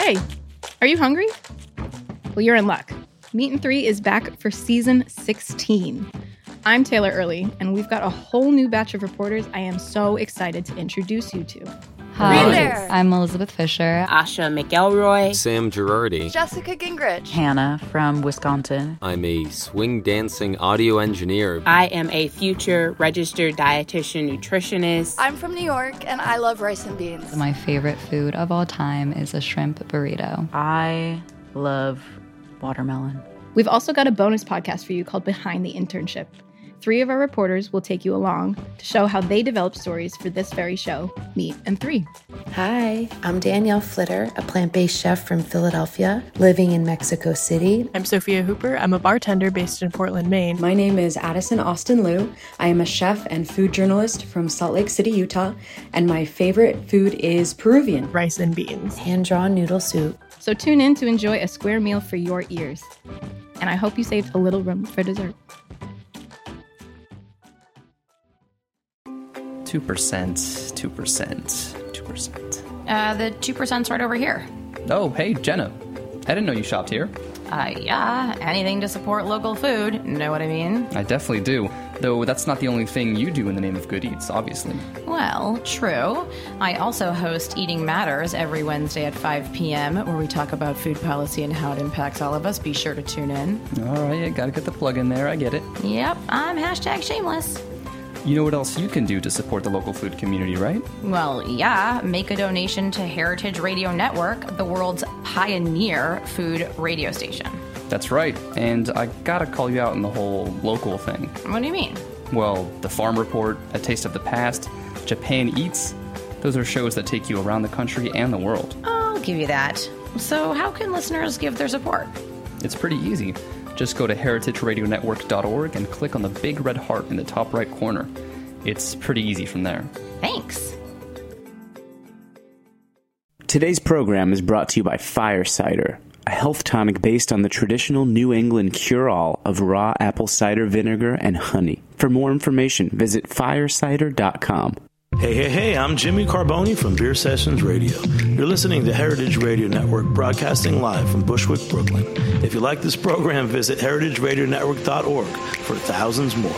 Hey, are you hungry? Well, you're in luck. Meat and Three is back for season 16. I'm Taylor Early, and we've got a whole new batch of reporters I am so excited to introduce you to. Hi, there. I'm Elizabeth Fisher. Asha McElroy. Sam Girardi. Jessica Gingrich. Hannah from Wisconsin. I'm a swing dancing audio engineer. I am a future registered dietitian nutritionist. I'm from New York, and I love rice and beans. My favorite food of all time is a shrimp burrito. I love watermelon. We've also got a bonus podcast for you called Behind the Internship. 3 of our reporters will take you along to show how they developed stories for this very show, Meat and Three. Hi, I'm Danielle Flitter, a plant-based chef from Philadelphia, living in Mexico City. I'm Sophia Hooper. I'm a bartender based in Portland, Maine. My name is Addison Austin Liu. I am a chef and food journalist from Salt Lake City, Utah, and my favorite food is Peruvian. Rice and beans. Hand-drawn noodle soup. So tune in to enjoy a square meal for your ears. And I hope you saved a little room for dessert. 2%. The 2%'s right over here. Oh, hey, Jenna. I didn't know you shopped here. Yeah, anything to support local food, know what I mean? I definitely do, though that's not the only thing you do in the name of Good Eats, obviously. Well, true. I also host Eating Matters every Wednesday at 5 p.m., where we talk about food policy and how it impacts all of us. Be sure to tune in. All right, I gotta get the plug in there, I get it. Yep, I'm #shameless. You know what else you can do to support the local food community, right? Well, yeah, make a donation to Heritage Radio Network, the world's pioneer food radio station. That's right, and I gotta call you out on the whole local thing. What do you mean? Well, the Farm Report, A Taste of the Past, Japan Eats, those are shows that take you around the country and the world. I'll give you that. So how can listeners give their support? It's pretty easy. Just go to heritageradionetwork.org and click on the big red heart in the top right corner. It's pretty easy from there. Thanks. Today's program is brought to you by Fire Cider, a health tonic based on the traditional New England cure-all of raw apple cider vinegar and honey. For more information, visit firecider.com. Hey, I'm Jimmy Carboni from Beer Sessions Radio. You're listening to Heritage Radio Network, broadcasting live from Bushwick, Brooklyn. If you like this program, visit heritageradionetwork.org for thousands more.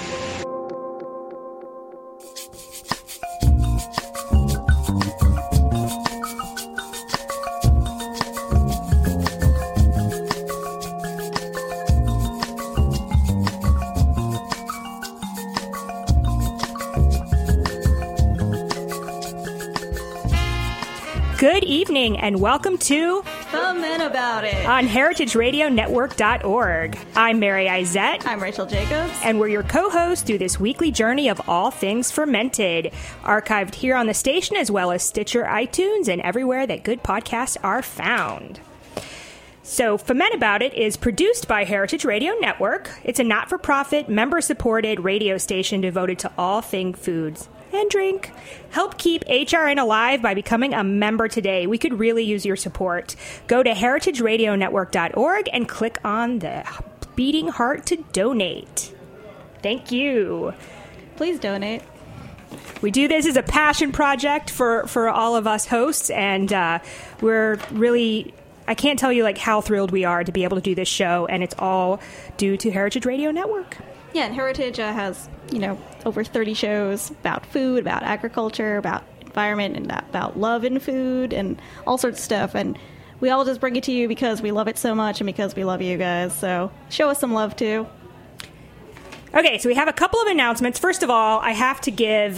Good evening and welcome to Ferment About It on heritageradionetwork.org. I'm Mary Izette. I'm Rachel Jacobs. And we're your co-hosts through this weekly journey of all things fermented, archived here on the station as well as Stitcher, iTunes, and everywhere that good podcasts are found. So, Ferment About It is produced by Heritage Radio Network. It's a not-for-profit, member-supported radio station devoted to all things foods and drink. Help keep HRN alive by becoming a member today. We could really use your support. Go to heritageradionetwork.org and click on the beating heart to donate. Thank you. Please donate. We do this as a passion project for all of us hosts, and we're really... I can't tell you how thrilled we are to be able to do this show, and it's all due to Heritage Radio Network. Yeah, and Heritage has, over 30 shows about food, about agriculture, about environment, and about love in food, and all sorts of stuff. And we all just bring it to you because we love it so much and because we love you guys. So show us some love, too. Okay, so we have a couple of announcements. First of all, I have to give...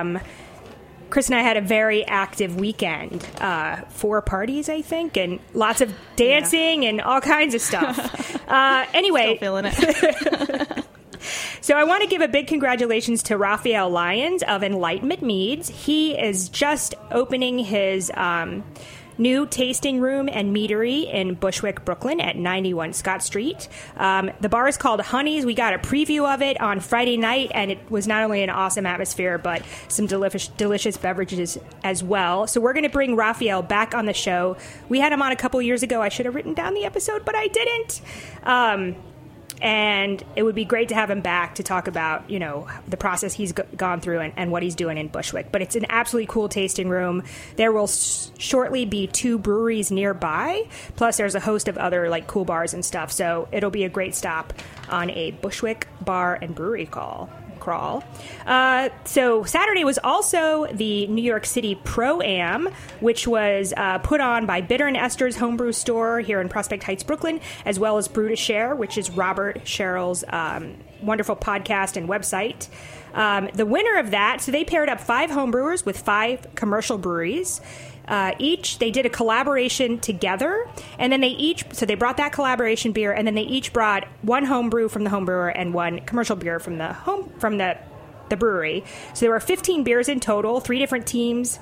Chris and I had a very active weekend. 4 parties, I think, and lots of dancing and all kinds of stuff. Anyway. Still feeling it. So I want to give a big congratulations to Raphael Lyons of Enlightenment Meads. He is just opening his new tasting room and meadery in Bushwick, Brooklyn at 91 Scott Street. The bar is called Honey's. We got a preview of it on Friday night, and it was not only an awesome atmosphere, but some delicious beverages as well. So we're going to bring Raphael back on the show. We had him on a couple years ago. I should have written down the episode, but I didn't. And it would be great to have him back to talk about, the process he's gone through and what he's doing in Bushwick. But it's an absolutely cool tasting room. There will shortly be 2 breweries nearby. Plus, there's a host of other cool bars and stuff. So it'll be a great stop on a Bushwick bar and brewery crawl. So Saturday was also the New York City Pro-Am, which was put on by Bitter and Esther's Homebrew Store here in Prospect Heights, Brooklyn, as well as Brew to Share, which is Robert Sherrill's wonderful podcast and website. The winner of that, so they paired up 5 homebrewers with 5 commercial breweries. They did a collaboration together, and then they brought that collaboration beer, and then they each brought 1 home brew from the home brewer and 1 commercial beer from the brewery. So there were 15 beers in total, 5 different teams,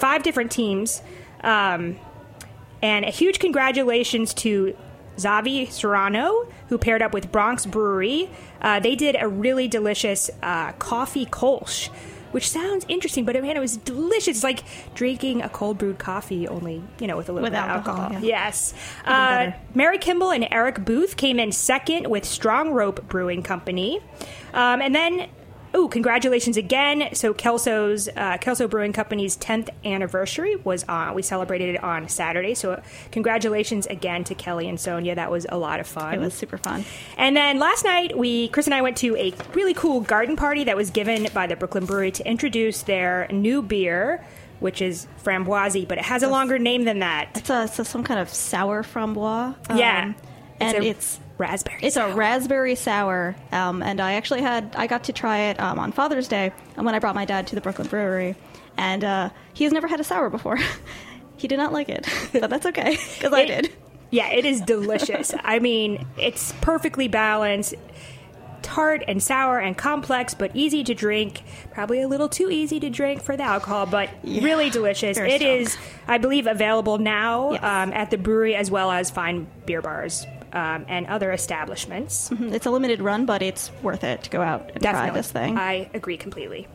and a huge congratulations to Xavi Serrano, who paired up with Bronx Brewery. They did a really delicious coffee kolsch, which sounds interesting, but man, it was delicious. It's like drinking a cold brewed coffee, only, with a little bit of alcohol. Yeah. Yes. Mary Kimball and Eric Booth came in second with Strong Rope Brewing Company. And then, congratulations again. So Kelso Brewing Company's 10th anniversary was on. We celebrated it on Saturday. So congratulations again to Kelly and Sonia. That was a lot of fun. It was super fun. And then last night, Chris and I went to a really cool garden party that was given by the Brooklyn Brewery to introduce their new beer, which is Framboise, but it has a longer name than that. It's some kind of sour framboise. It's raspberry. It's a raspberry sour, and I got to try it on Father's Day when I brought my dad to the Brooklyn Brewery, and he has never had a sour before. He did not like it, but that's okay because I did. Yeah, it is delicious. I mean, it's perfectly balanced, tart and sour and complex, but easy to drink. Probably a little too easy to drink for the alcohol, but really delicious. It is, I believe, available now at the brewery as well as fine beer bars. And other establishments. Mm-hmm. It's a limited run, but it's worth it to go out and try this thing. I agree completely.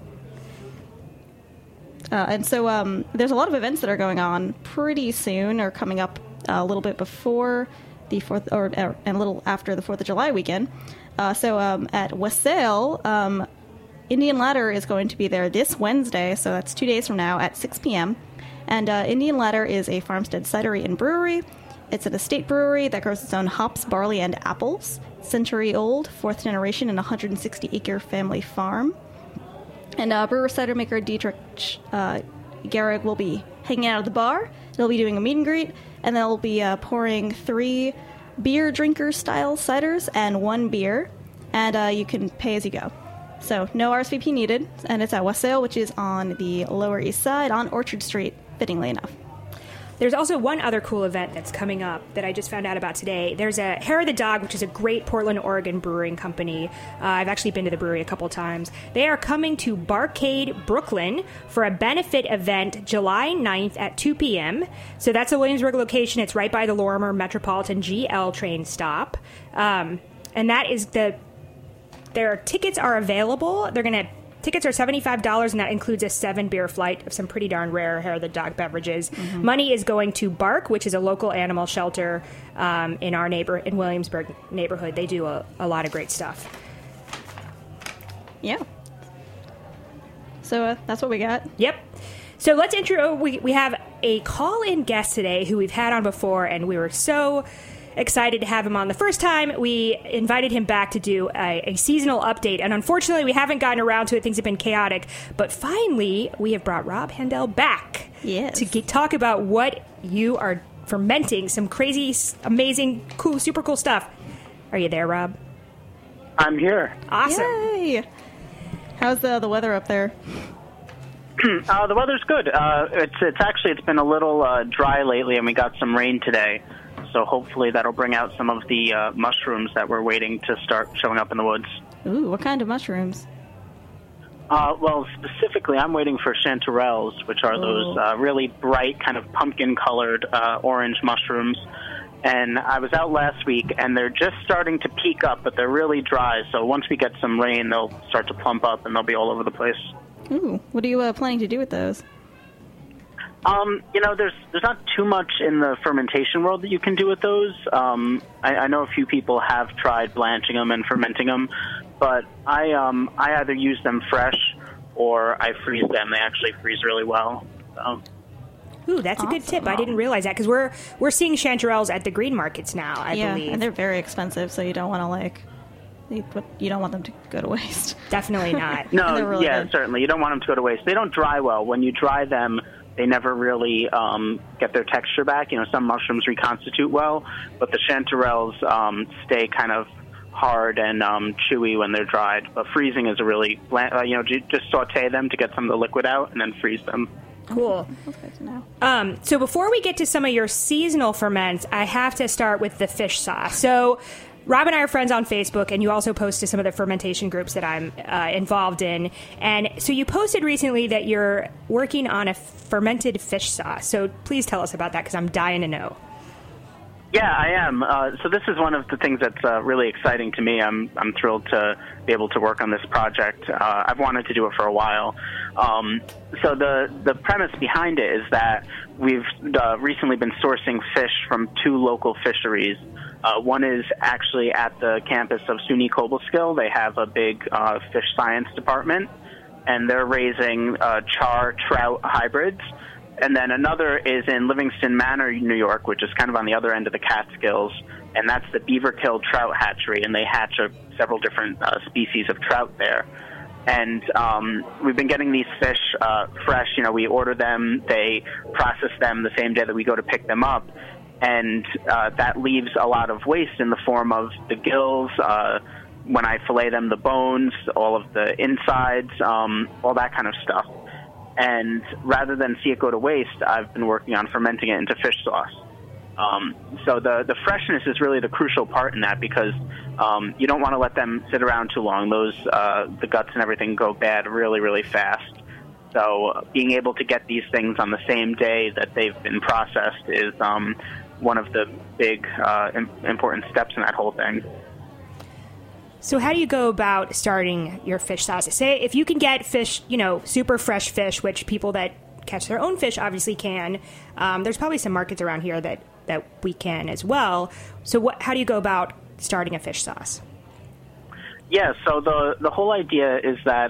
And so there's a lot of events that are going on pretty soon or coming up a little bit before the 4th and a little after the 4th of July weekend. So at Wassail, Indian Ladder is going to be there this Wednesday, so that's 2 days from now at 6 p.m. And Indian Ladder is a farmstead cidery and brewery. It's an estate brewery that grows its own hops, barley, and apples. Century old, 4th generation, and 160-acre family farm. And brewer cider maker Dietrich Gehrig will be hanging out at the bar. They'll be doing a meet and greet, and they'll be pouring 3 beer drinker-style ciders and 1 beer. And you can pay as you go. So no RSVP needed, and it's at Wassail, which is on the Lower East Side on Orchard Street, fittingly enough. There's also one other cool event that's coming up that I just found out about today. There's a Hair of the Dog, which is a great Portland, Oregon brewing company. I've actually been to the brewery a couple times. They are coming to Barcade, Brooklyn for a benefit event July 9th at 2 p.m. So that's a Williamsburg location. It's right by the Lorimer Metropolitan GL train stop. And that is their tickets are available. Tickets are $75, and that includes a 7-beer flight of some pretty darn rare Hair of the Dog beverages. Mm-hmm. Money is going to Bark, which is a local animal shelter in Williamsburg neighborhood. They do a lot of great stuff. Yeah. So that's what we got. Yep. So let's intro. We have a call-in guest today who we've had on before, and we were so excited to have him on. The first time we invited him back to do a seasonal update, and unfortunately we haven't gotten around to it. Things have been chaotic, but finally we have brought Rob Handel back to talk about what you are fermenting, some crazy, amazing, cool, super cool stuff. Are you there, Rob? I'm here. Awesome. Yay. How's the weather up there? The weather's good. It's been a little dry lately, and we got some rain today. So hopefully that'll bring out some of the mushrooms that we're waiting to start showing up in the woods. Ooh, what kind of mushrooms? Well, specifically, I'm waiting for chanterelles, which are those really bright, kind of pumpkin-colored orange mushrooms. And I was out last week, and they're just starting to peak up, but they're really dry. So once we get some rain, they'll start to plump up, and they'll be all over the place. Ooh, what are you planning to do with those? There's not too much in the fermentation world that you can do with those. I know a few people have tried blanching them and fermenting them, but I either use them fresh or I freeze them. They actually freeze really well. So. Ooh, that's a good tip. I didn't realize that because we're seeing chanterelles at the green markets now, I believe. And they're very expensive, so you don't want to you don't want them to go to waste. Definitely not. No, really good. Certainly. You don't want them to go to waste. They don't dry well. When you dry them, they never really get their texture back. Some mushrooms reconstitute well, but the chanterelles stay kind of hard and chewy when they're dried. But freezing is a really, just saute them to get some of the liquid out and then freeze them. Cool. That's good to know. So before we get to some of your seasonal ferments, I have to start with the fish sauce. So Rob and I are friends on Facebook, and you also post to some of the fermentation groups that I'm involved in. And so you posted recently that you're working on a fermented fish sauce. So please tell us about that, because I'm dying to know. Yeah, I am. So this is one of the things that's really exciting to me. I'm thrilled to be able to work on this project. I've wanted to do it for a while. So the premise behind it is that we've recently been sourcing fish from 2 local fisheries. One is actually at the campus of SUNY Cobleskill. They have a big fish science department, and they're raising char trout hybrids. And then another is in Livingston Manor, New York, which is kind of on the other end of the Catskills, and that's the Beaverkill Trout Hatchery, and they hatch several different species of trout there. And we've been getting these fish fresh. We order them, they process them the same day that we go to pick them up, and that leaves a lot of waste in the form of the gills, when I fillet them, the bones, all of the insides, all that kind of stuff. And rather than see it go to waste, I've been working on fermenting it into fish sauce. So the freshness is really the crucial part in that, because you don't want to let them sit around too long. Those the guts and everything go bad really, really fast. So being able to get these things on the same day that they've been processed is one of the big important steps in that whole thing. So how do you go about starting your fish sauce? Say if you can get fish, super fresh fish, which people that catch their own fish obviously can. There's probably some markets around here that we can as well. So how do you go about starting a fish sauce? Yeah, so the whole idea is that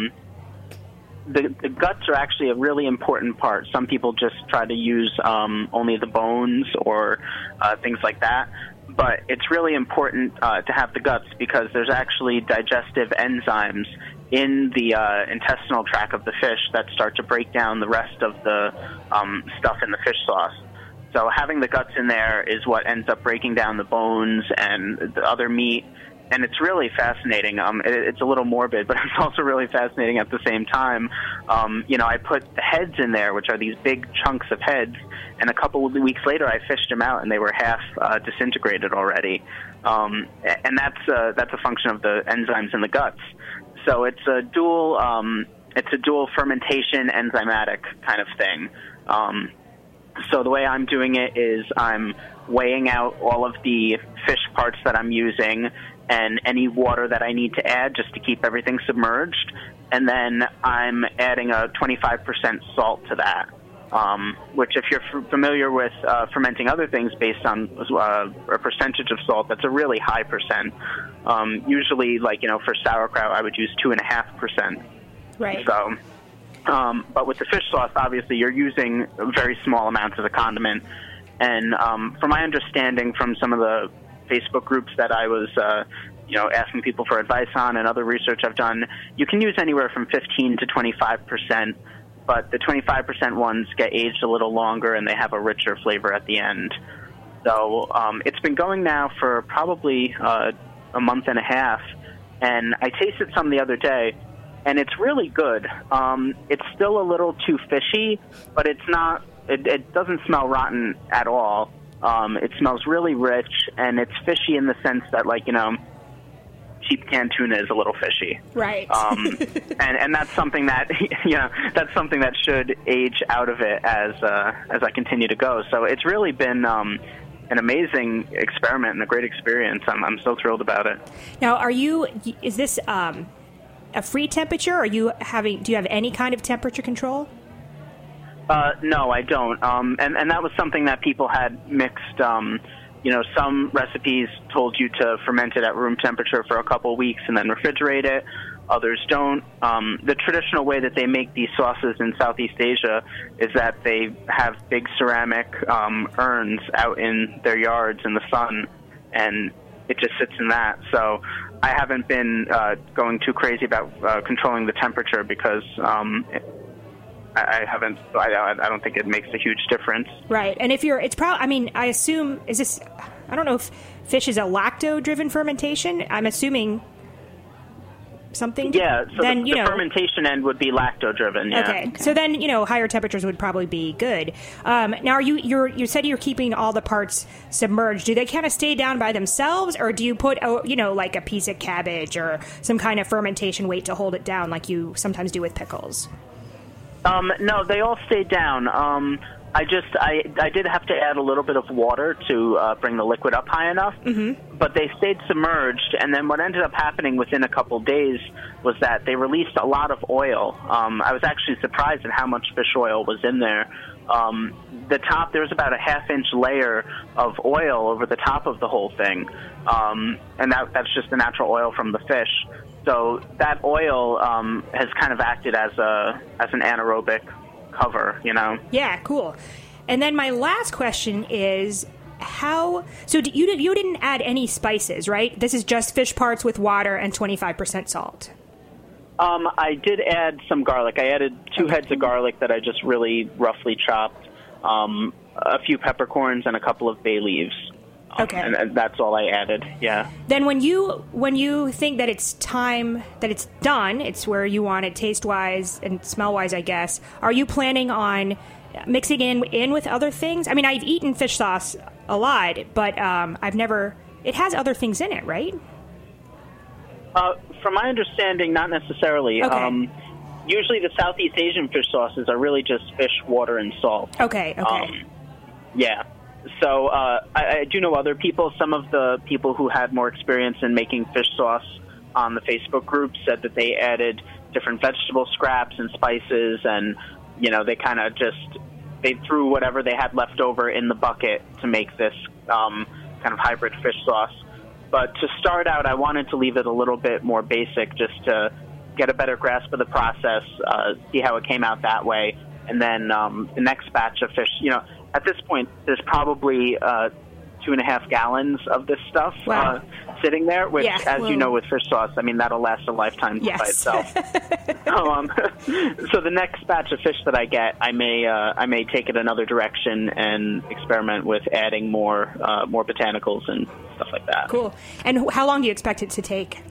the guts are actually a really important part. Some people just try to use only the bones or things like that. But it's really important to have the guts, because there's actually digestive enzymes in the intestinal tract of the fish that start to break down the rest of the stuff in the fish sauce. So having the guts in there is what ends up breaking down the bones and the other meat. And it's really fascinating. It's a little morbid, but it's also really fascinating at the same time. I put the heads in there, which are these big chunks of heads, and a couple of weeks later I fished them out, and they were half disintegrated already. And that's a function of the enzymes in the guts. So it's a dual fermentation enzymatic kind of thing. So the way I'm doing it is I'm weighing out all of the fish parts that I'm using and any water that I need to add just to keep everything submerged. And then I'm adding a 25% salt to that, which if you're familiar with fermenting other things based on a percentage of salt, that's a really high percent. Usually, for sauerkraut, I would use 2.5%. Right. So, but with the fish sauce, obviously, you're using very small amounts of the condiment. And from my understanding from some of the Facebook groups that I was, asking people for advice on and other research I've done, you can use anywhere from 15 to 25%, but the 25% ones get aged a little longer and they have a richer flavor at the end. So it's been going now for probably a month and a half, and I tasted some the other day, and it's really good. It's still a little too fishy, but it's not. It doesn't smell rotten at all. It smells really rich, and it's fishy in the sense that, cheap canned tuna is a little fishy. Right. And that's something that that's something that should age out of it as I continue to go. So it's really been an amazing experiment and a great experience. I'm so thrilled about it. Now, is this a free temperature? Do you have any kind of temperature control? No, I don't. And that was something that people had mixed. Some recipes told you to ferment it at room temperature for a couple of weeks and then refrigerate it. Others don't. The traditional way that they make these sauces in Southeast Asia is that they have big ceramic urns out in their yards in the sun, and it just sits in that. So I haven't been going too crazy about controlling the temperature because I haven't. I don't think it makes a huge difference. Right, and if it's probably. I mean, I assume I don't know if fish is a lacto-driven fermentation. I'm assuming something. Yeah. So then the fermentation end would be lacto-driven. Yeah. Okay. So then higher temperatures would probably be good. Now, you said you're keeping all the parts submerged. Do they kind of stay down by themselves, or do you put like a piece of cabbage or some kind of fermentation weight to hold it down, like you sometimes do with pickles? No, they all stayed down. I did have to add a little bit of water to bring the liquid up high enough, but they stayed submerged. And then what ended up happening within a couple days was that they released a lot of oil. I was actually surprised at how much fish oil was in there. There was about a half-inch layer of oil over the top of the whole thing, and that's just the natural oil from the fish. So that oil has kind of acted as an anaerobic cover, Yeah, cool. And then my last question is how. So you didn't add any spices, right? This is just fish parts with water and 25% salt. I did add some garlic. I added 2 heads of garlic that I just really roughly chopped, a few peppercorns, and a couple of bay leaves. Okay. And that's all I added, yeah. Then when you think that it's time, that it's done, it's where you want it taste-wise and smell-wise, I guess, are you planning on mixing in with other things? I mean, I've eaten fish sauce a lot, but it has other things in it, right? From my understanding, not necessarily. Okay. Usually the Southeast Asian fish sauces are really just fish, water, and salt. Okay. Yeah. So I do know other people. Some of the people who had more experience in making fish sauce on the Facebook group said that they added different vegetable scraps and spices, and they kind of they threw whatever they had left over in the bucket to make this kind of hybrid fish sauce. But to start out, I wanted to leave it a little bit more basic, just to get a better grasp of the process, see how it came out that way, and then the next batch of fish, at this point, there's probably 2.5 gallons of this stuff sitting there, which, you know, with fish sauce, I mean, that'll last a lifetime by itself. So the next batch of fish that I get, I may take it another direction and experiment with adding more botanicals and stuff like that. Cool. And how long do you expect it to take?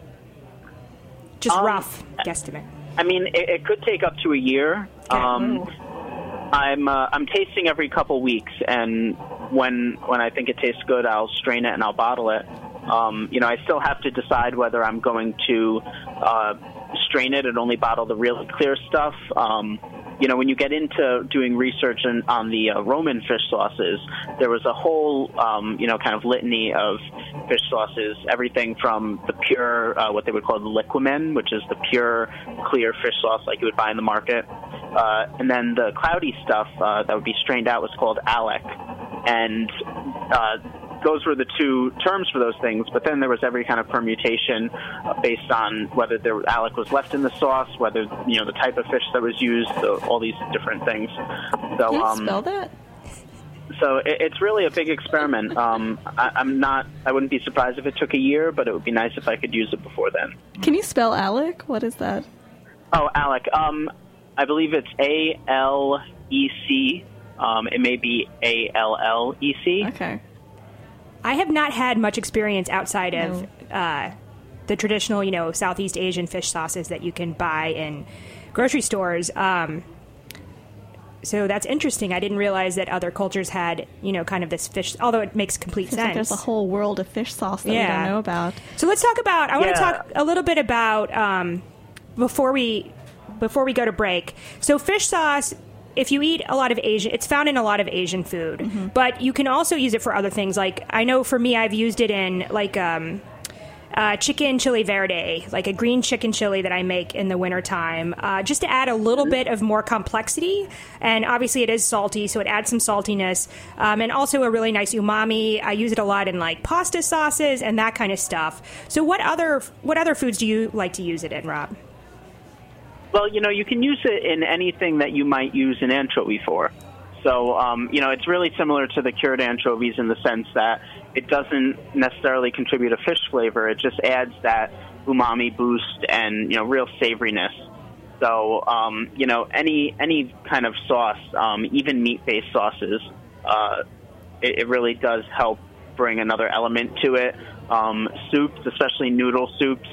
Just rough guesstimate. I mean, it could take up to a year. Okay. I'm tasting every couple weeks, and when I think it tastes good, I'll strain it and I'll bottle it. I still have to decide whether I'm going to strain it and only bottle the really clear stuff. When you get into doing research on the Roman fish sauces, there was a whole, kind of litany of fish sauces, everything from the pure, what they would call the liquamen, which is the pure, clear fish sauce like you would buy in the market. And then the cloudy stuff that would be strained out was called alec. And those were the two terms for those things, but then there was every kind of permutation based on whether alec was left in the sauce, whether, the type of fish that was used, all these different things. So, can you spell that? So it's really a big experiment. I wouldn't be surprised if it took a year, but it would be nice if I could use it before then. Can you spell alec? What is that? Oh, alec. I believe it's A-L-E-C. It may be A-L-L-E-C. Okay. I have not had much experience outside of the traditional, Southeast Asian fish sauces that you can buy in grocery stores. So that's interesting. I didn't realize that other cultures had, kind of this fish, although it makes complete sense. Like there's a whole world of fish sauce that we don't know about. So let's talk about, I want to talk a little bit about, before we go to break. So fish sauce, if you eat a lot of Asian, it's found in a lot of Asian food, but you can also use it for other things. Like, I know for me, I've used it in chicken chili verde, like a green chicken chili that I make in the wintertime, just to add a little bit of more complexity. And obviously it is salty, so it adds some saltiness, and also a really nice umami. I use it a lot in like pasta sauces and that kind of stuff. So what other foods do you like to use it in, Rob? Well, you can use it in anything that you might use an anchovy for. So, it's really similar to the cured anchovies in the sense that it doesn't necessarily contribute a fish flavor. It just adds that umami boost and, real savoriness. So, any kind of sauce, even meat-based sauces, it really does help bring another element to it. Soups, especially noodle soups,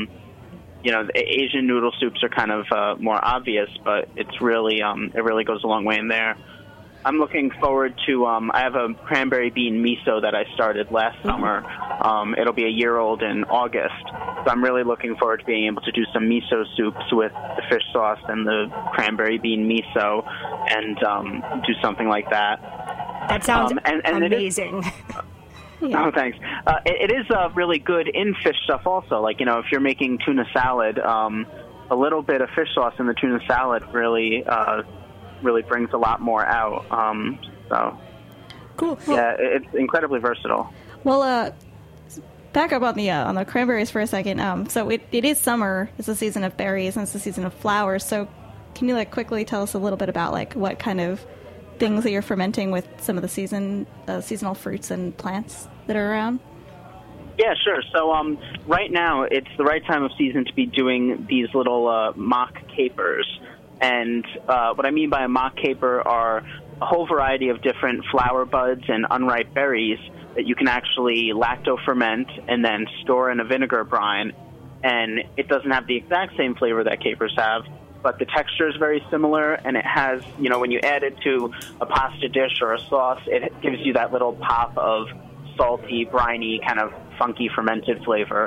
the Asian noodle soups are kind of more obvious, but it's really it really goes a long way in there. I'm looking forward to, I have a cranberry bean miso that I started last summer. It'll be a year old in August. So I'm really looking forward to being able to do some miso soups with the fish sauce and the cranberry bean miso and do something like that. That sounds amazing. Oh, thanks. It is really good in fish stuff also. Like, if you're making tuna salad, a little bit of fish sauce in the tuna salad really brings a lot more out. So, cool. Yeah, it's incredibly versatile. Well, back up on the cranberries for a second. So it is summer. It's the season of berries and it's the season of flowers. So can you quickly tell us a little bit about what kind of things that you're fermenting with some of the seasonal fruits and plants that are around? Yeah, sure. So right now it's the right time of season to be doing these little mock capers. And what I mean by a mock caper are a whole variety of different flower buds and unripe berries that you can actually lacto-ferment and then store in a vinegar brine. And it doesn't have the exact same flavor that capers have, but the texture is very similar, and it has, when you add it to a pasta dish or a sauce, it gives you that little pop of salty, briny, kind of funky fermented flavor.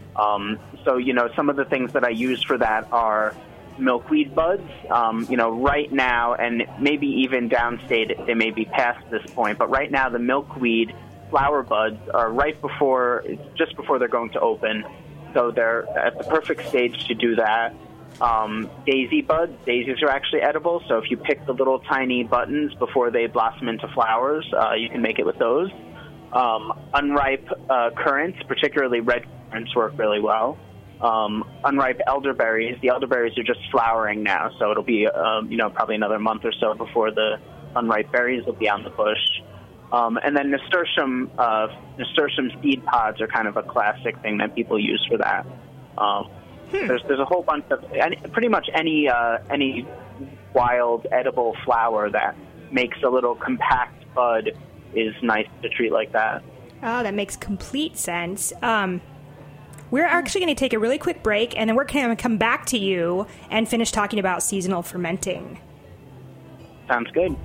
So, some of the things that I use for that are milkweed buds. Right now, and maybe even downstate, they may be past this point, but right now the milkweed flower buds are just before they're going to open. So they're at the perfect stage to do that. Daisy buds. Daisies are actually edible, so if you pick the little tiny buttons before they blossom into flowers, you can make it with those. Unripe currants, particularly red currants, work really well. Unripe elderberries. The elderberries are just flowering now, so it'll be probably another month or so before the unripe berries will be on the bush. And then nasturtium seed pods are kind of a classic thing that people use for that. There's a whole bunch of pretty much any wild edible flower that makes a little compact bud is nice to treat like that. Oh, that makes complete sense. We're actually going to take a really quick break, and then we're going to come back to you and finish talking about seasonal fermenting. Sounds good.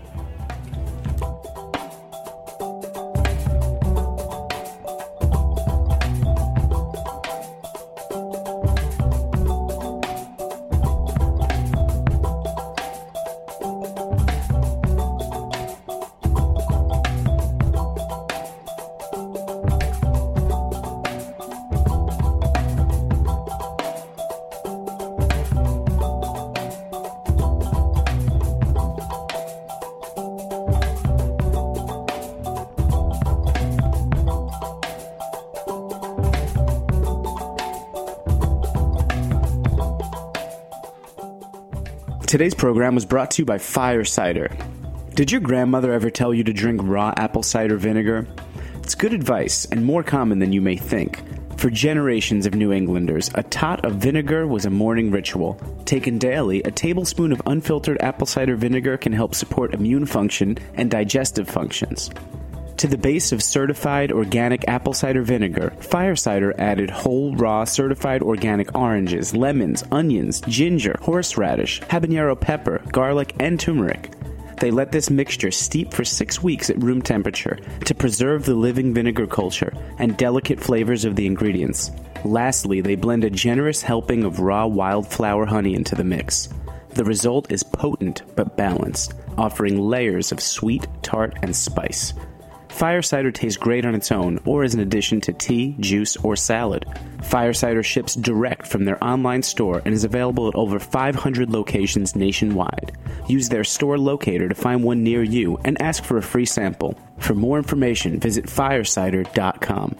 Today's program was brought to you by Fire Cider. Did your grandmother ever tell you to drink raw apple cider vinegar? It's good advice and more common than you may think. For generations of New Englanders, a tot of vinegar was a morning ritual. Taken daily, a tablespoon of unfiltered apple cider vinegar can help support immune function and digestive functions. To the base of certified organic apple cider vinegar, Fire Cider added whole, raw, certified organic oranges, lemons, onions, ginger, horseradish, habanero pepper, garlic, and turmeric. They let this mixture steep for 6 weeks at room temperature to preserve the living vinegar culture and delicate flavors of the ingredients. Lastly, they blend a generous helping of raw wildflower honey into the mix. The result is potent but balanced, offering layers of sweet, tart, and spice. Fire cider tastes great on its own or as an addition to tea, juice, or salad. Fire cider ships direct from their online store and is available at over 500 locations nationwide. Use their store locator to find one near you and ask for a free sample. For more information, visit firecider.com.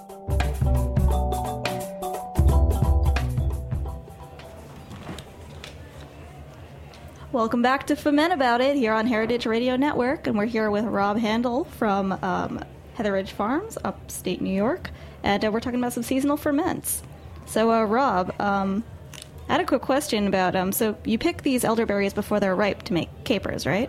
Welcome back to Ferment About It here on Heritage Radio Network, and we're here with Rob Handel from Heather Ridge Farms, upstate New York, and we're talking about some seasonal ferments. So, Rob, I had a quick question about, so you pick these elderberries before they're ripe to make capers, right?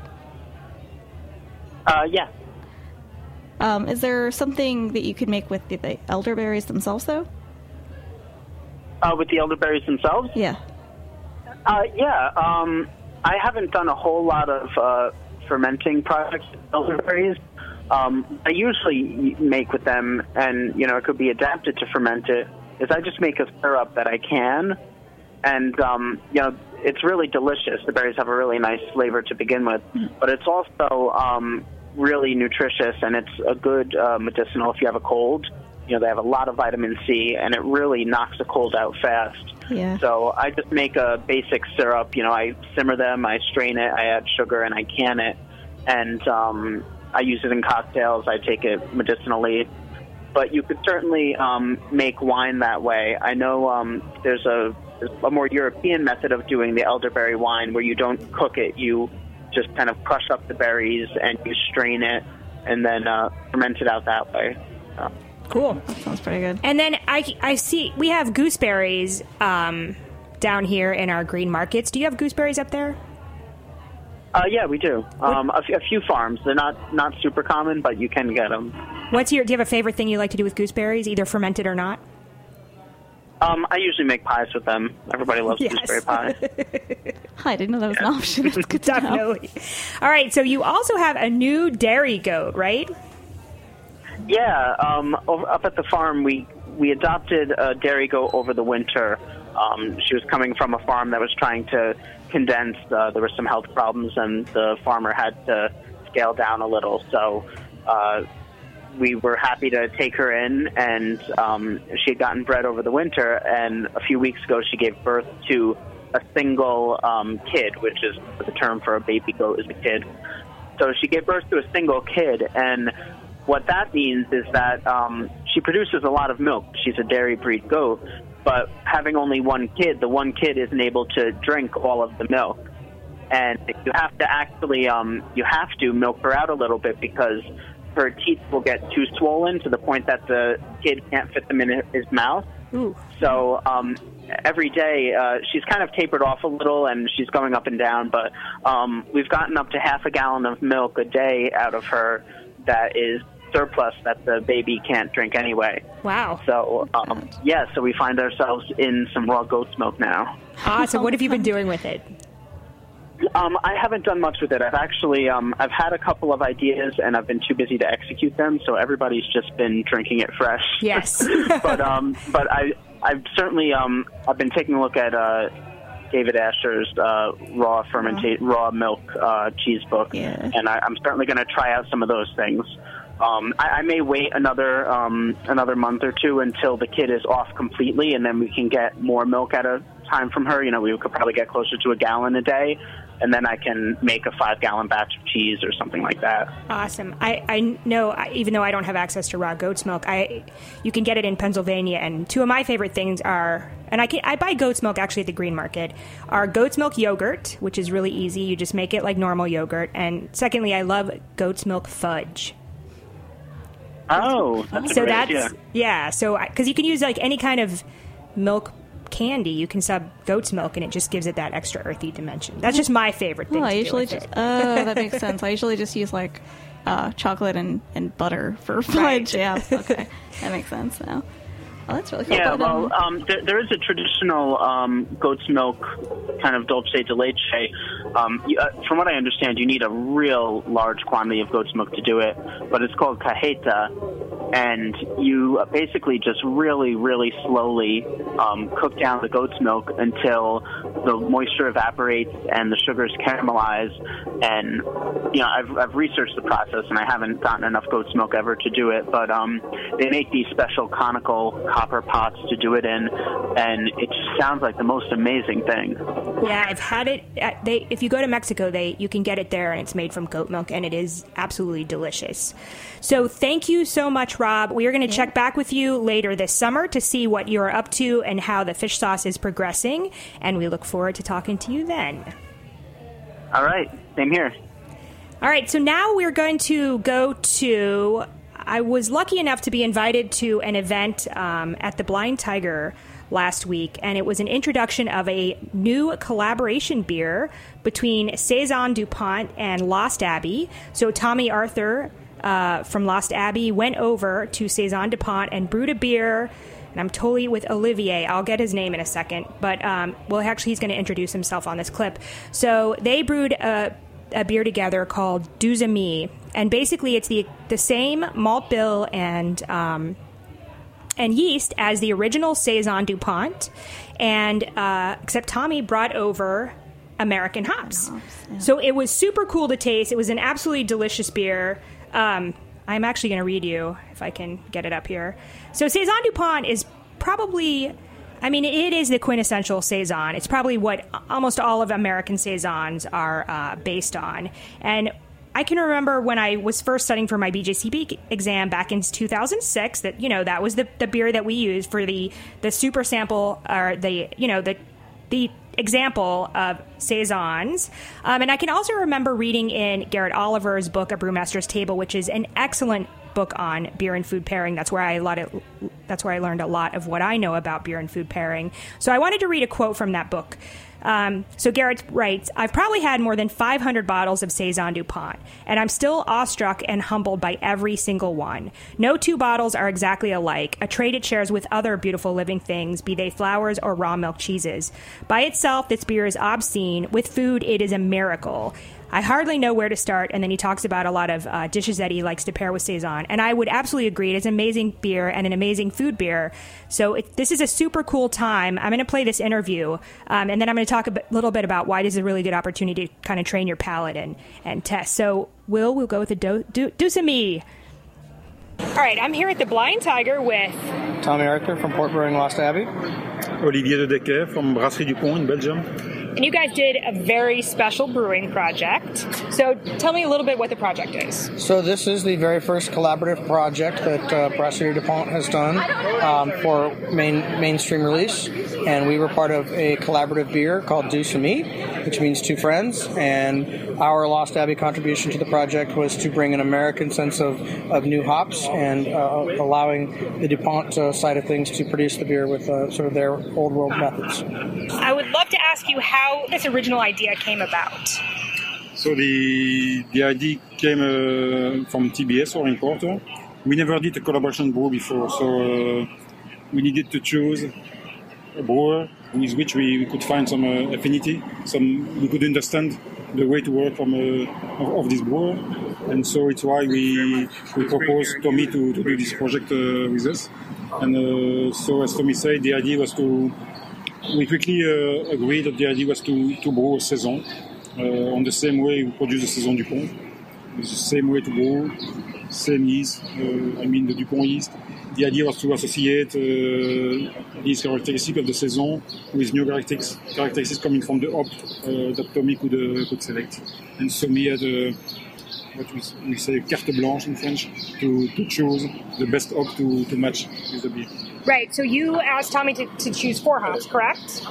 Yeah. Is there something that you could make with the elderberries themselves, though? With the elderberries themselves? Yeah. I haven't done a whole lot of fermenting products with elderberries. I usually make with them, and, it could be adapted to ferment it, is I just make a syrup that I can, and, it's really delicious. The berries have a really nice flavor to begin with, but it's also really nutritious, and it's a good medicinal if you have a cold. They have a lot of vitamin C, and it really knocks a cold out fast. Yeah. So I just make a basic syrup. I simmer them, I strain it, I add sugar, and I can it. And I use it in cocktails. I take it medicinally. But you could certainly make wine that way. I know there's a more European method of doing the elderberry wine where you don't cook it. You just kind of crush up the berries, and you strain it, and then ferment it out that way. Cool. That sounds pretty good. And then I see we have gooseberries down here in our green markets. Do you have gooseberries up there? Yeah, we do. A few farms. They're not super common, but you can get them. Do you have a favorite thing you like to do with gooseberries, either fermented or not? I usually make pies with them. Everybody loves gooseberry pie. I didn't know that was an option. That's good to know. Definitely. All right, so you also have a new dairy goat, right? Yeah, up at the farm, we adopted a dairy goat over the winter. She was coming from a farm that was trying to condense. There were some health problems, and the farmer had to scale down a little. So we were happy to take her in, and she had gotten bred over the winter, and a few weeks ago she gave birth to a single kid, which is the term for a baby goat is a kid. So she gave birth to a single kid, and what that means is that she produces a lot of milk. She's a dairy breed goat, but having only one kid, the one kid isn't able to drink all of the milk. And you have to actually, milk her out a little bit because her teeth will get too swollen to the point that the kid can't fit them in his mouth. Ooh. So every day she's kind of tapered off a little, and she's going up and down, but we've gotten up to half a gallon of milk a day out of her that is surplus that the baby can't drink anyway. Wow. So, so we find ourselves in some raw goat's milk now. Awesome. What have you been doing with it? I haven't done much with it. I've actually, I've had a couple of ideas, and I've been too busy to execute them, so everybody's just been drinking it fresh. Yes. but I've certainly, I've been taking a look at David Asher's raw milk cheese book, and I'm certainly going to try out some of those things. I may wait another month or two until the kid is off completely, and then we can get more milk at a time from her. We could probably get closer to a gallon a day, and then I can make a 5-gallon batch of cheese or something like that. Awesome. I know, even though I don't have access to raw goat's milk, you can get it in Pennsylvania, and two of my favorite things are, and I buy goat's milk actually at the green market, are goat's milk yogurt, which is really easy. You just make it like normal yogurt. And secondly, I love goat's milk fudge. Oh, that's so a great that's idea. Yeah. So because you can use like any kind of milk candy, you can sub goat's milk, and it just gives it that extra earthy dimension. That's just my favorite thing. Well, I to usually do with it. that makes sense. I usually just use like chocolate and butter for fudge. Right. Yeah. Okay, that makes sense now. Oh, that's really cool. Yeah, well, there is a traditional goat's milk kind of dulce de leche. From what I understand, you need a real large quantity of goat's milk to do it, but it's called cajeta, and you basically just really, really slowly cook down the goat's milk until the moisture evaporates and the sugars caramelize. And I've researched the process, and I haven't gotten enough goat's milk ever to do it, but they make these special conical copper pots to do it in, and it just sounds like the most amazing thing. Yeah, I've had it. If you go to Mexico, you can get it there, and it's made from goat milk, and it is absolutely delicious. So thank you so much, Rob. We are going to check back with you later this summer to see what you're up to and how the fish sauce is progressing, and we look forward to talking to you then. All right, same here. All right, so now we're going to go to... I was lucky enough to be invited to an event at the Blind Tiger last week, and it was an introduction of a new collaboration beer between Saison DuPont and Lost Abbey. So Tommy Arthur from Lost Abbey went over to Saison DuPont and brewed a beer, and I'm totally with Olivier. I'll get his name in a second, but he's going to introduce himself on this clip. So they brewed a beer together called Deux Amis, and basically it's the same malt bill and yeast as the original Saison DuPont, and except Tommy brought over American hops. Yeah. So it was super cool to taste. It was an absolutely delicious beer. I'm actually going to read you if I can get it up here. So Saison DuPont is probably... it is the quintessential Saison. It's probably what almost all of American Saisons are based on. And I can remember when I was first studying for my BJCP exam back in 2006 that, that was the beer that we used for the super sample, or the example of Saisons. And I can also remember reading in Garrett Oliver's book, A Brewmaster's Table, which is an excellent book on beer and food pairing. That's where I learned a lot of what I know about beer and food pairing. So I wanted to read a quote from that book. So Garrett writes, "I've probably had more than 500 bottles of Saison DuPont, and I'm still awestruck and humbled by every single one. No two bottles are exactly alike, a trait it shares with other beautiful living things, be they flowers or raw milk cheeses. By itself, this beer is obscene. With food, it is a miracle. I hardly know where to start." And then he talks about a lot of dishes that he likes to pair with Saison. And I would absolutely agree. It is an amazing beer and an amazing food beer. So this is a super cool time. I'm going to play this interview, and then I'm going to talk a little bit about why this is a really good opportunity to kind of train your palate and test. So we'll go with the Deux Amis. All right, I'm here at the Blind Tiger with Tommy Arthur from Port Brewing Lost Abbey. Olivier de Decker from Brasserie Dupont in Belgium. And you guys did a very special brewing project. So tell me a little bit what the project is. So this is the very first collaborative project that Brasserie Dupont has done for mainstream release. And we were part of a collaborative beer called Deux Amis, which means two friends. And our Lost Abbey contribution to the project was to bring an American sense of new hops and allowing the DuPont side of things to produce the beer with sort of their old world methods. I would love to ask you how this original idea came about. So the idea came from TBS, our importer. We never did a collaboration brew before, so we needed to choose a brewer with which we could find some affinity, we could understand the way to work of this brewer, and so it's why we proposed Tommy to do this project with us. And so, as Tommy said, the idea was we quickly agreed that the idea was to brew a Saison on the same way we produce the Saison DuPont. It's the same way to brew, same yeast, the DuPont yeast. The idea was to associate these characteristics of the Saison with new characteristics coming from the hop that Tommy could select. And so we had what we say carte blanche in French to choose the best hop to match with the beer. Right, so you asked Tommy to choose 4 hops, correct?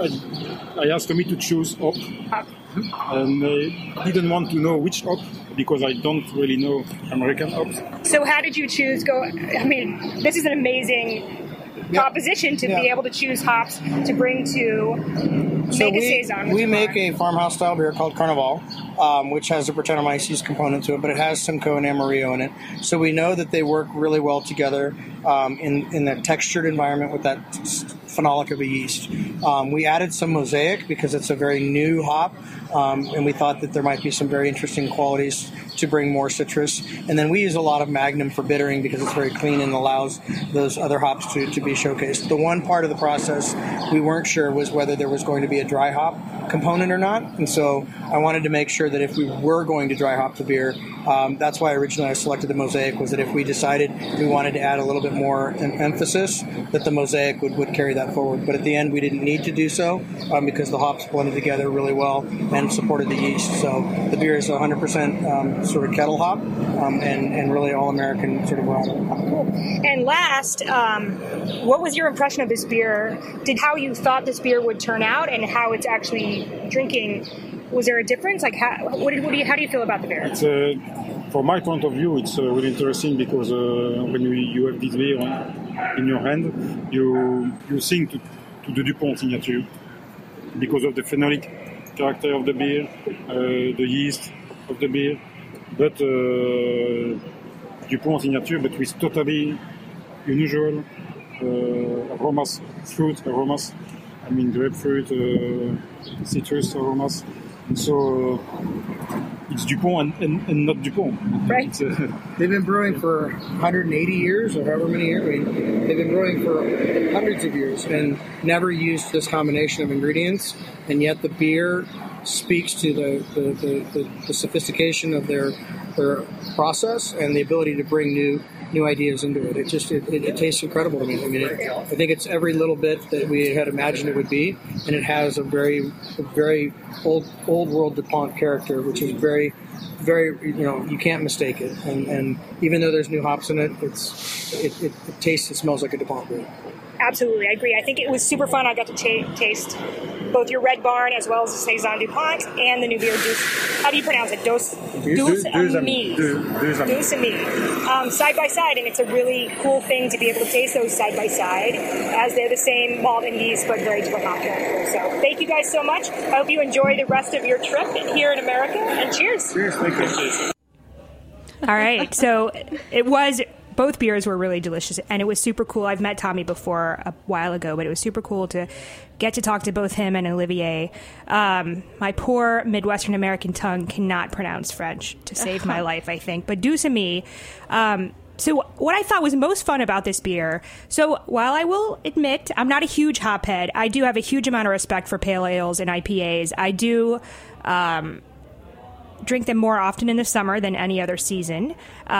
I asked Tommy to choose hop. And I didn't want to know which hop because I don't really know American hops. So how did you choose this is an amazing proposition to be able to choose hops to bring to So make a Saison? we make a farmhouse style beer called Carnival, which has a Brettanomyces component to it, but it has Simcoe and Amarillo in it. So we know that they work really well together in that textured environment with that phenolic of a yeast. We added some Mosaic because it's a very new hop, and we thought that there might be some very interesting qualities to bring more citrus. And then we use a lot of Magnum for bittering because it's very clean and allows those other hops to be showcased. The one part of the process we weren't sure was whether there was going to be a dry hop component or not. And so I wanted to make sure that if we were going to dry hop the beer, that's why originally I selected the Mosaic, was that if we decided we wanted to add a little bit more emphasis, that the Mosaic would carry that forward. But at the end, we didn't need to do so because the hops blended together really well and supported the yeast. So the beer is 100% sort of kettle hop and really all-American sort of raw. Cool. And last, what was your impression of this beer? How you thought this beer would turn out and how it's actually drinking? Was there a difference? Like, how do you feel about the beer? It's, from my point of view, it's really interesting because when you have this beer in your hand, you think to the DuPont signature because of the phenolic character of the beer, the yeast of the beer, but DuPont signature, but with totally unusual aromas, fruit aromas. I mean, grapefruit, citrus aromas. And so it's DuPont and not DuPont. Right. They've been brewing for 180 years or however many years. I mean, they've been brewing for hundreds of years and never used this combination of ingredients. And yet the beer speaks to the sophistication of their process and the ability to bring new ideas into it. It tastes incredible to me. I mean, I think it's every little bit that we had imagined it would be, and it has a very old world DuPont character, which is very, you can't mistake it. And even though there's new hops in it, it tastes and smells like a DuPont beer. Absolutely, I agree. I think it was super fun. I got to taste both your Red Barn as well as the Saison DuPont and the new beer Douce. How do you pronounce it? Douce Ami. Side by side, and it's a really cool thing to be able to taste those side by side as they're the same malt and yeast but very different hop characters. So thank you guys so much. I hope you enjoy the rest of your trip here in America, and cheers. Cheers. Thank you. All right, so both beers were really delicious, and it was super cool. I've met Tommy before a while ago, but it was super cool to get to talk to both him and Olivier. My poor Midwestern American tongue cannot pronounce French to save my life, I think. But Douce Ami. So what I thought was most fun about this beer, so while I will admit I'm not a huge hophead, I do have a huge amount of respect for pale ales and IPAs. I do drink them more often in the summer than any other season.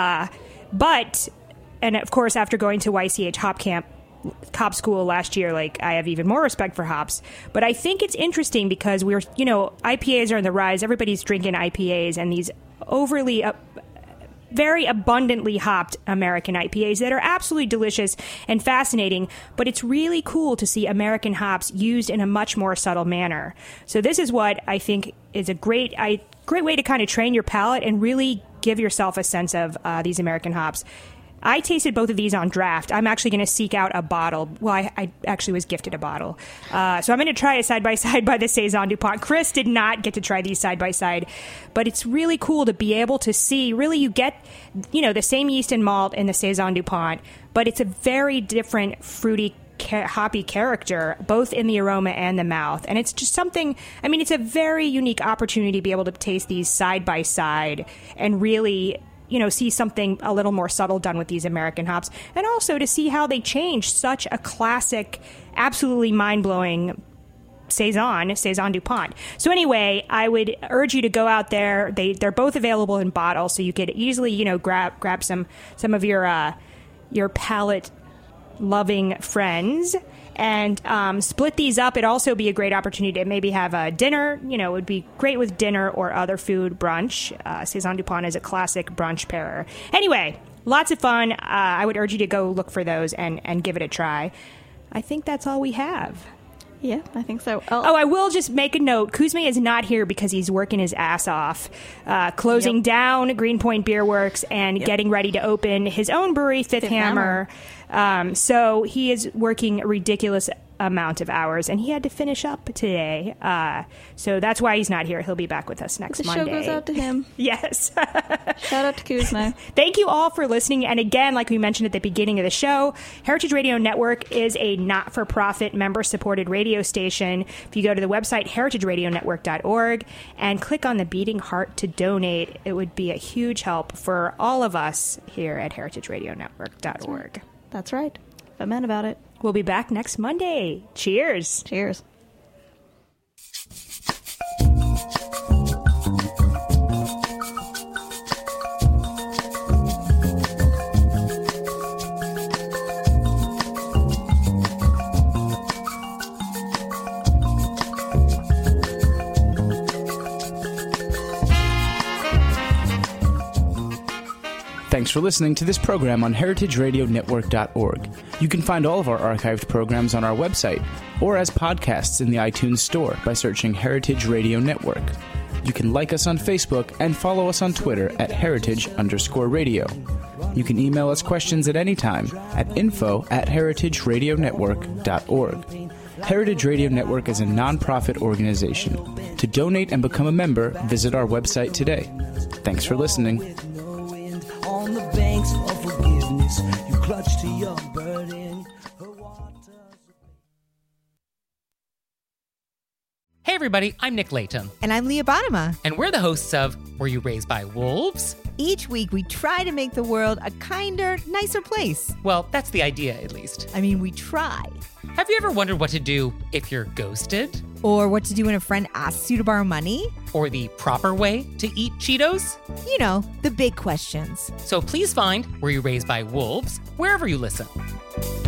And of course, after going to YCH Hop School last year, I have even more respect for hops. But I think it's interesting because IPAs are on the rise. Everybody's drinking IPAs and these overly, very abundantly hopped American IPAs that are absolutely delicious and fascinating. But it's really cool to see American hops used in a much more subtle manner. So this is what I think is a great way to kind of train your palate and really give yourself a sense of these American hops. I tasted both of these on draft. I'm actually going to seek out a bottle. Well, I actually was gifted a bottle. So I'm going to try a side-by-side by the Saison DuPont. Chris did not get to try these side-by-side. But it's really cool to be able to see, really you get, the same yeast and malt in the Saison DuPont, but it's a very different fruity hoppy character, both in the aroma and the mouth. And it's just something, it's a very unique opportunity to be able to taste these side-by-side and really see something a little more subtle done with these American hops, and also to see how they change such a classic, absolutely mind-blowing Saison DuPont. So anyway, I would urge you to go out there. They're both available in bottles, so you could easily, grab some of your palate-loving friends and split these up. It'd also be a great opportunity to maybe have a dinner. It would be great with dinner or other food, brunch. Saison DuPont is a classic brunch pairer. Anyway, lots of fun. I would urge you to go look for those and give it a try. I think that's all we have. Yeah, I think so. I will just make a note. Kuzma is not here because he's working his ass off, closing down Greenpoint Beer Works and getting ready to open his own brewery, Fifth Hammer. So he is working ridiculous amount of hours, and he had to finish up today. So that's why he's not here. He'll be back with us next Monday. The show goes out to him. Yes. Shout out to Kuzma. Thank you all for listening. And again, like we mentioned at the beginning of the show, Heritage Radio Network is a not-for-profit, member-supported radio station. If you go to the website, heritageradionetwork.org, and click on the beating heart to donate, it would be a huge help for all of us here at heritageradionetwork.org. That's right. Amen about it. We'll be back next Monday. Cheers. Cheers. Thanks for listening to this program on heritageradionetwork.org. You can find all of our archived programs on our website or as podcasts in the iTunes Store by searching Heritage Radio Network. You can like us on Facebook and follow us on Twitter at @heritage_radio. You can email us questions at any time at info@heritageradionetwork.org. Heritage Radio Network is a non-profit organization. To donate and become a member, visit our website today. Thanks for listening. On the banks of forgiveness, you clutch to your burden. Hey everybody, I'm Nick Layton. And I'm Leah Bottima. And we're the hosts of Were You Raised by Wolves? Each week we try to make the world a kinder, nicer place. Well, that's the idea, at least. I mean, we try. Have you ever wondered what to do if you're ghosted? Or what to do when a friend asks you to borrow money? Or the proper way to eat Cheetos? You know, the big questions. So please find Were You Raised by Wolves wherever you listen.